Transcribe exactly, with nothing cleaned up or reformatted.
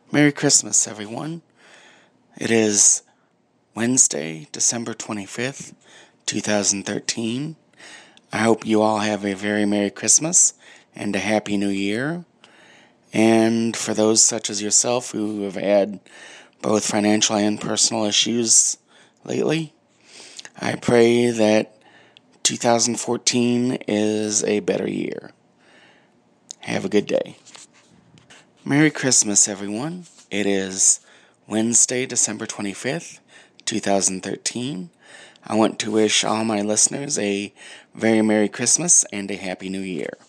Merry Christmas, everyone. It is Wednesday, December twenty-fifth, twenty thirteen. I hope you all have a very Merry Christmas and a Happy New Year. And for those such as yourself who have had both financial and personal issues lately, I pray that two thousand fourteen is a better year. Have a good day. Merry Christmas, everyone. It is Wednesday, December twenty-fifth, twenty thirteen. I want to wish all my listeners a very Merry Christmas and a Happy New Year.